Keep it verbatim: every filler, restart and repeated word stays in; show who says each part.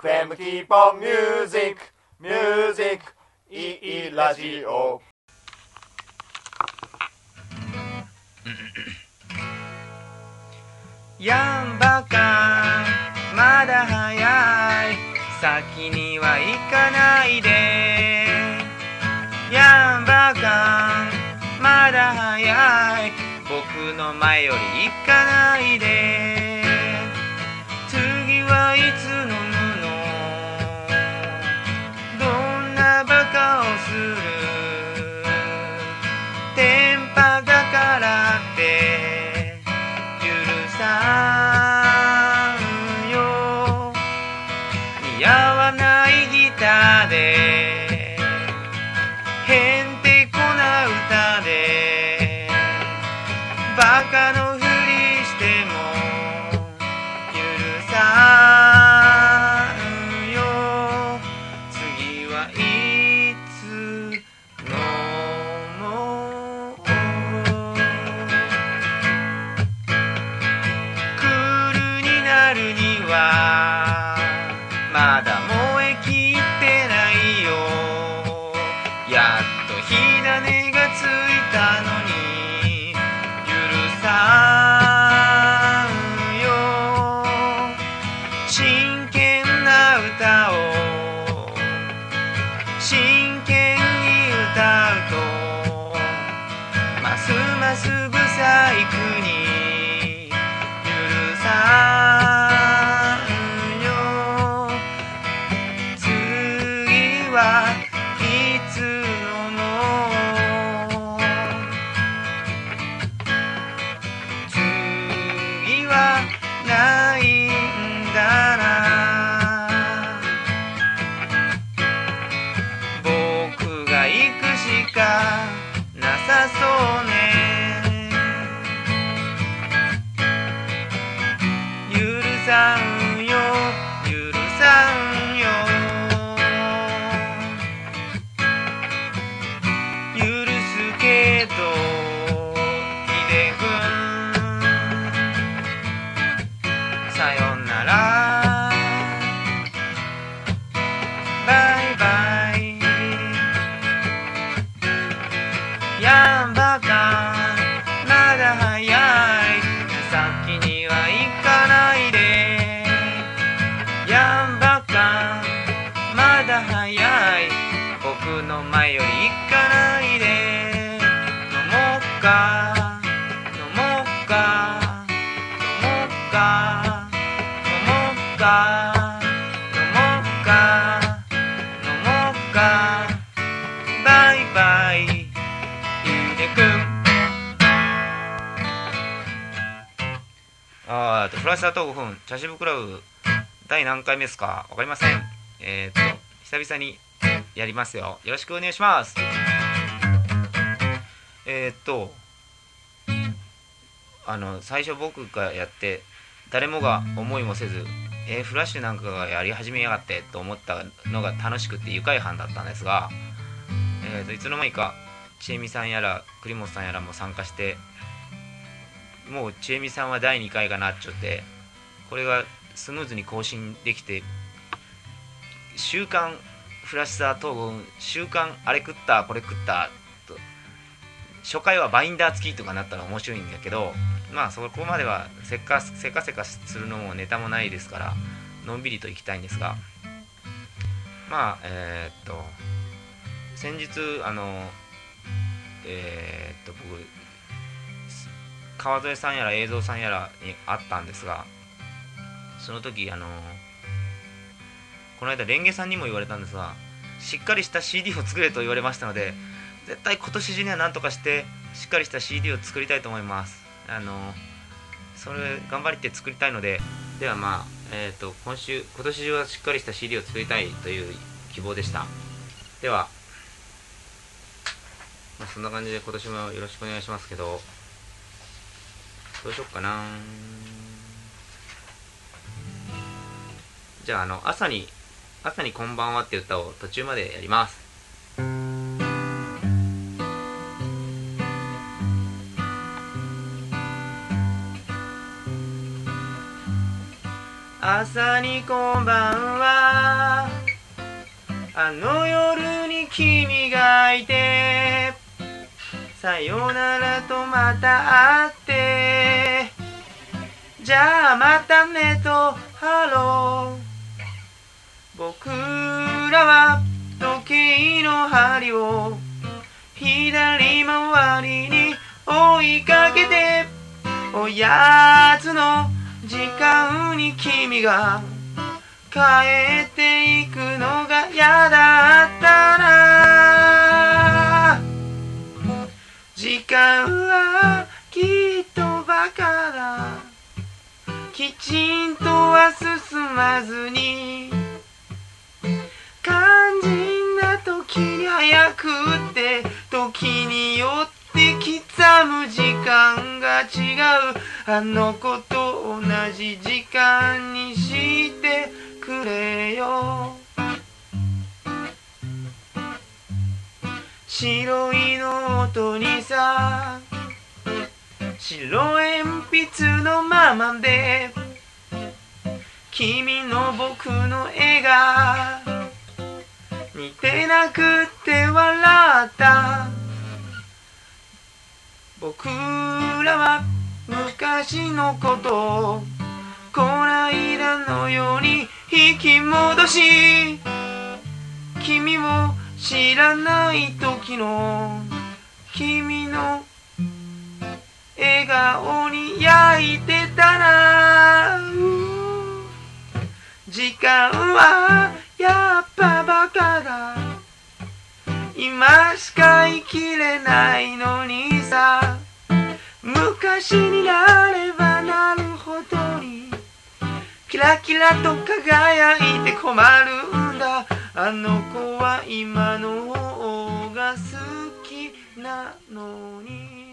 Speaker 1: フエム Keep on Music Music いいラジオ。
Speaker 2: やんばかまだ早い、先には行かないで。やんばかまだ早い、僕の前より行かないで。次はいつ飲むの、どんなバカをする、テンパだからって許さんよ。似合わないギターでへんてこな歌でバカのふりしても許さんよ。次はいつ飲もう。クールになるにはまだ燃えきってないよ。やっと火種がついたのに許さんよ。真剣な歌を真剣に歌うとますますブサイクに許さんよ。次はいつ飲もう。次はないんだな。僕が行くしかなさそうね。許さんよ許さんよ。許すけどひでくんさよならバイバイ。やんばかまだ早い、先には行かないで。やんばかまだ早い、僕の前より行かないで。飲もうか飲もうか飲もうか飲もうか飲もうか飲もうかバイバイひでくん。あーとフラッシャーとごふん茶渋クラブ第何回目ですかわかりません。えー、っと久々にやりますよ。よろしくお願いします。えー、っとあの最初僕がやって誰もが思いもせず、えー、フラッシュなんかがやり始めやがってと思ったのが楽しくて愉快犯だったんですが、えー、っといつの間にかちえみさんやら栗本さんやらも参加して、もうちえみさんはだいにかいがなっちゃって、これがスムーズに更新できて、週刊フラッシャー統合週刊あれ食ったこれ食ったと初回はバインダー付きとかなったら面白いんだけど、まあそこまではせっかせかせかするのもネタもないですからのんびりといきたいんですが、まあえー、っと先日あのえー、っと僕川添さんやら映像さんやらに会ったんですが、その時あのこの間レンゲさんにも言われたんですが、しっかりした シーディー を作れと言われましたので、絶対今年中には何とかしてしっかりした シーディー を作りたいと思います。あのそれ頑張りって作りたいので、ではまあえっと今週今年中はしっかりした シーディー を作りたいという希望でした。では、まあ、そんな感じで今年もよろしくお願いしますけど、どうしよっかな。じゃああの朝に朝にこんばんはって歌を途中までやります。朝朝にこんばんは、あの夜に君がいて、さよならとまた会って、じゃあまたねとハロー。僕らは時計の針を左回りに追いかけて、おやつの時間に君が帰っていくのが嫌だったな。時間はきっとバカだ、きちんとは進まずに、肝心な時に早くって時によって刻む時間が違う。あの子と同じ時間にしてくれよ。白いノートにさ、白鉛筆のままで君の僕の絵が似てなくって笑った。僕らは昔のことをこないだのように引き戻し、君を知らない時の君の笑顔に焼いてたら、時間はやっぱバカだ、今しか生きれないのにさ。昔になればなるほどにキラキラと輝いて困るんだ。あの子は今の方が好きなのに。